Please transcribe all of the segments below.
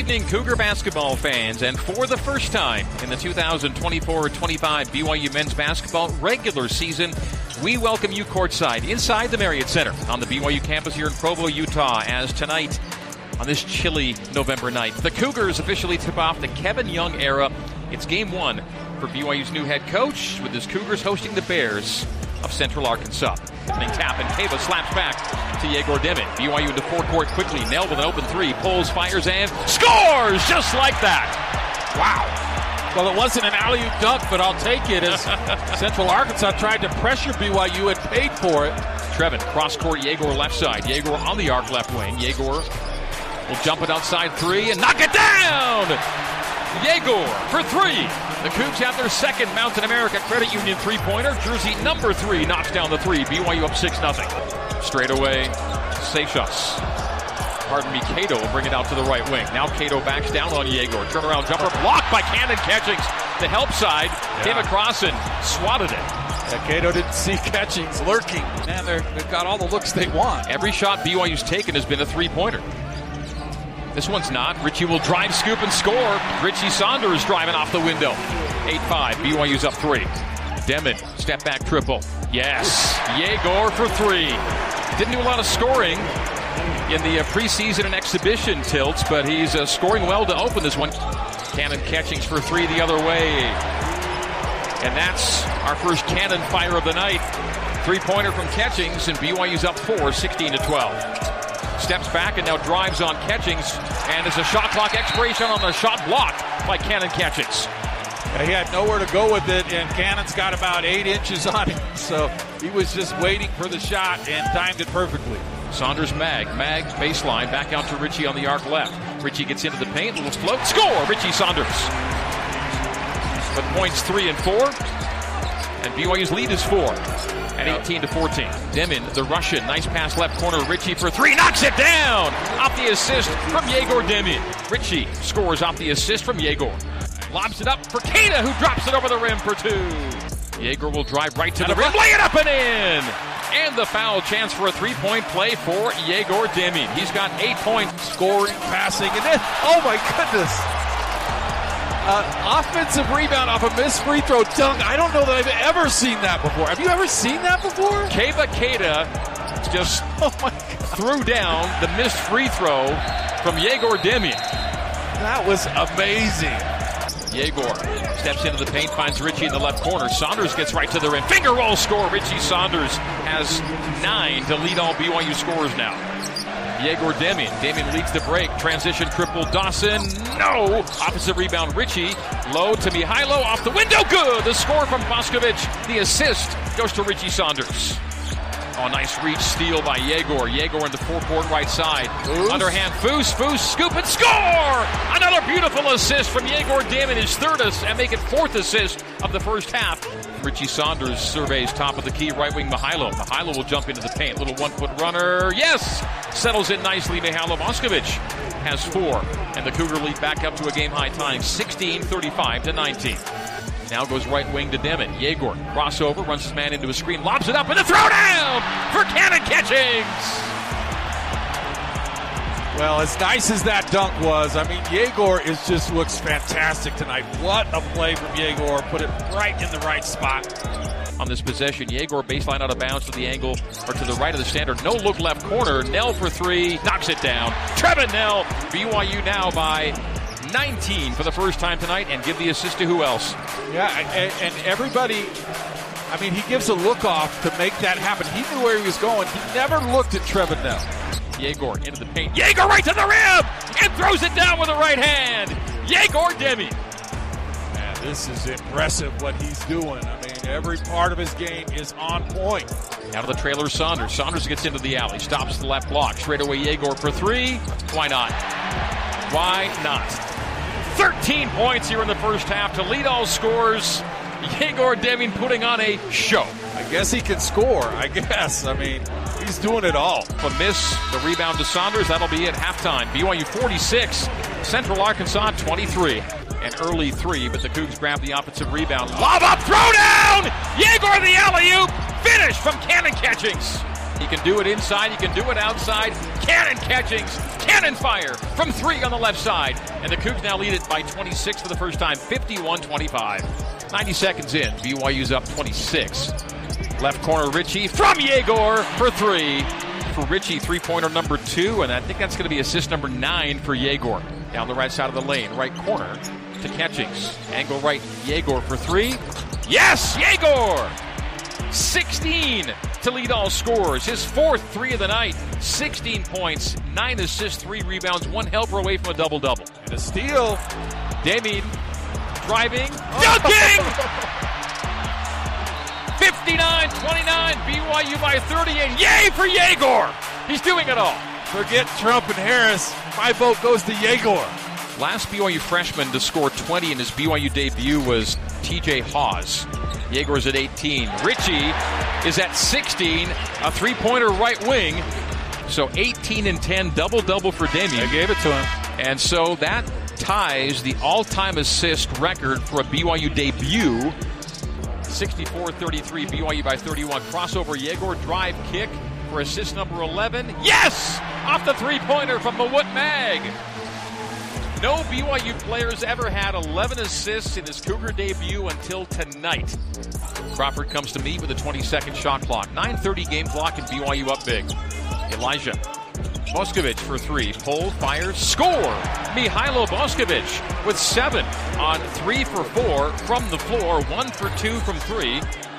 evening, Cougar basketball fans, and for the first time in the 2024-25 BYU men's basketball regular season, we welcome you courtside inside the Marriott Center on the BYU campus here in Provo, Utah, as tonight, on this chilly November night, the Cougars officially tip off the Kevin Young era. It's game one for BYU's new head coach, with his Cougars hosting the Bears of Central Arkansas. Tap, and Kava slaps back to Yegor Demin. BYU into forecourt quickly. Nell with an open three. Pulls, fires, and scores just like that. Wow. Well, it wasn't an alley-oop dunk, but I'll take it as Central Arkansas tried to pressure BYU and paid for it. Trevin, cross-court, Yegor left side. Yegor on the arc left wing. Yegor will jump it outside three and knock it down! Yegor for three. The Cougs have their second Mountain America Credit Union three-pointer. Jersey number 3 knocks down the three. BYU up 6-0. Straight away, Seixas. Cato will bring it out to the right wing. Now Cato backs down on Yegor. Turnaround jumper blocked by Cannon Catchings. The help side came across and swatted it. Yeah, Cato didn't see Catchings lurking. Man, they've got all the looks they want. Every shot BYU's taken has been a three-pointer. This one's not. Richie will drive, scoop, and score. Richie Saunders driving off the window. 8-5. BYU's up 3. Demin, step back triple. Yes. Yegor for 3. Didn't do a lot of scoring in the preseason and exhibition tilts, but he's scoring well to open this one. Cannon Catchings for 3 the other way. And that's our first Cannon fire of the night. Three-pointer from Catchings, and BYU's up 4, 16-12. Steps back and now drives on Catchings, and it's a shot clock expiration on the shot blocked by Cannon Catchings. Yeah, he had nowhere to go with it, and Cannon's got about 8 inches on him, so he was just waiting for the shot and timed it perfectly. Saunders Mag baseline, back out to Richie on the arc left. Richie gets into the paint, little float, score! Richie Saunders. But points 3 and 4, and BYU's lead is 4. At 18-14. Demin, the Russian, nice pass left corner. Richie for 3, knocks it down! Off the assist from Yegor Demin. Richie scores off the assist from Yegor. Lobs it up for Keita, who drops it over the rim for 2. Yegor will drive right to the rim, lay it up and in! And the foul, chance for a three-point play for Yegor Demin. He's got 8 points. Scoring, passing, and then, oh my goodness! Offensive rebound off a missed free throw dunk. I don't know that I've ever seen that before. Have you ever seen that before? Kava Keita just threw down the missed free throw from Yegor Demin. That was amazing. Yegor steps into the paint, finds Richie in the left corner. Saunders gets right to the rim. Finger roll score. Richie Saunders has 9 to lead all BYU scorers now. Yegor Demin. Demin leads the break. Transition triple. Dawson. No. Offensive rebound. Richie. Low to Mihailo. Off the window. Good. The score from Boscovich. The assist goes to Richie Saunders. Oh, nice reach steal by Yegor. Yegor in the forecourt right side. Underhand Foose. Foose. Scoop and score! Another beautiful assist from Yegor Demin. His third and make it 4th assist of the first half. Richie Saunders surveys top of the key, right wing Mihailo. Mihailo will jump into the paint. Little 1-foot runner. Yes! Settles it nicely. Mihailo Boscovich has 4. And the Cougar lead back up to a game-high time, 16-35-19. Now goes right wing to Demin. Yegor, crossover, runs his man into a screen, lobs it up, and the throwdown for Cannon Catchings! Well, as nice as that dunk was, I mean, Yegor looks fantastic tonight. What a play from Yegor. Put it right in the right spot. On this possession, Yegor baseline out of bounds to the angle, or to the right of the standard. No look left corner. Nell for 3, knocks it down. Trevin Nell, BYU now by 19 for the first time tonight, and give the assist to who else? Yeah, and everybody, I mean, he gives a look off to make that happen. He knew where he was going. He never looked at Trevin Nell. Yegor into the paint. Yegor right to the rim! And throws it down with the right hand. Yegor Demin. Man, this is impressive what he's doing. I mean, every part of his game is on point. Out of the trailer, Saunders. Saunders gets into the alley. Stops the left block. Straight away, Yegor for 3. Why not? Why not? 13 points here in the first half to lead all scores. Yegor Demin putting on a show. I guess he can score, I guess. I mean, he's doing it all. A miss, the rebound to Saunders. That'll be at halftime. BYU 46, Central Arkansas 23. An early 3, but the Cougs grab the offensive rebound. Lob up, throw down! Yegor the alley-oop! Finish from Cannon Catchings. He can do it inside, he can do it outside. Cannon catchings, cannon fire from 3 on the left side. And the Cougs now lead it by 26 for the first time, 51-25. 90 seconds in, BYU's up 26. Left corner, Richie from Yegor for 3. For Richie, three-pointer number 2, and I think that's going to be assist number 9 for Yegor. Down the right side of the lane, right corner to Catchings. Angle right, Yegor for 3. Yes, Yegor! 16 to lead all scorers. His 4th 3 of the night. 16 points, 9 assists, 3 rebounds, 1 helper away from a double-double. And a steal. Deming driving, dunking! 59-29, BYU by 30, and yay for Yegor! He's doing it all. Forget Trump and Harris. My vote goes to Yegor. Last BYU freshman to score 20 in his BYU debut was TJ Hawes. Yegor's at 18. Richie is at 16, a three-pointer right wing. So 18 and 10, double-double for Demi. They gave it to him. And so that ties the all-time assist record for a BYU debut. 64-33, BYU by 31. Crossover, Yegor drive kick for assist number 11. Yes! Off the three-pointer from Mawut Mag. No BYU players ever had 11 assists in his Cougar debut until tonight. Crawford comes to meet with a 20-second shot clock. 9:30 game clock and BYU up big. Elijah Boskovic for 3. Pull, fires, score! Mihailo Boskovic with 7 on 3 for 4 from the floor. 1 for 2 from 3.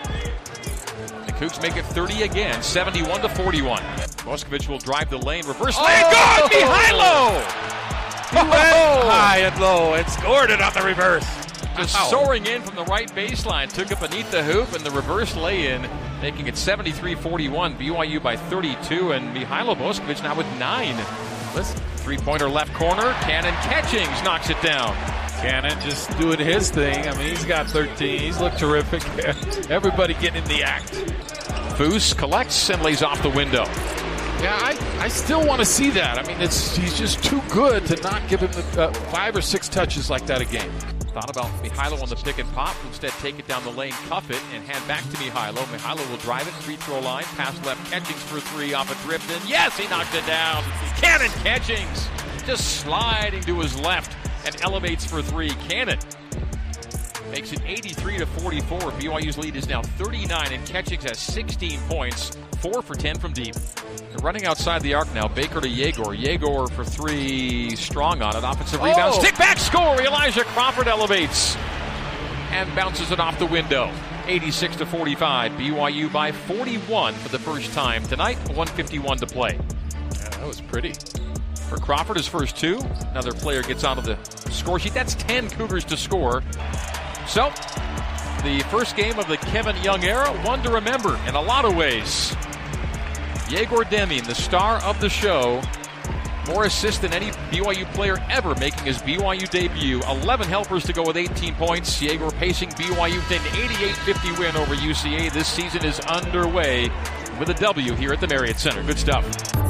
The Cougs make it 30 again, 71-41. Boskovic will drive the lane, reverse lane, good! Mihailo! He went high and low and scored it on the reverse. Just soaring in from the right baseline, took it beneath the hoop, and the reverse lay-in, making it 73-41. BYU by 32, and Mihailo Boskovic now with 9. Listen, three-pointer left corner, Cannon Catchings knocks it down. Cannon just doing his thing. I mean, he's got 13. He's looked terrific. Everybody getting in the act. Foose collects and lays off the window. Yeah, I still want to see that. I mean, he's just too good to not give him the 5 or 6 touches like that a game. Thought about Mihailo on the pick and pop. Instead, take it down the lane, cuff it, and hand back to Mihailo. Mihailo will drive it, free throw line, pass left, Catchings for 3 off a drift, and yes, he knocked it down. Cannon Catchings just sliding to his left and elevates for 3. Cannon makes it 83-44. BYU's lead is now 39, and Catchings has 16 points, 4 for 10 from deep. They're running outside the arc now. Baker to Yegor. Yegor for 3, strong on it. Offensive rebound. Stick back score. Elijah Crawford elevates and bounces it off the window. 86-45. BYU by 41 for the first time tonight. 1:51 to play. Yeah, that was pretty. For Crawford, his first 2. Another player gets onto the score sheet. That's 10 Cougars to score. So, the first game of the Kevin Young era, one to remember in a lot of ways. Yegor Deming, the star of the show, more assists than any BYU player ever making his BYU debut. 11 helpers to go with 18 points. Yegor pacing BYU to an 88-50 win over UCA. This season is underway with a W here at the Marriott Center. Good stuff.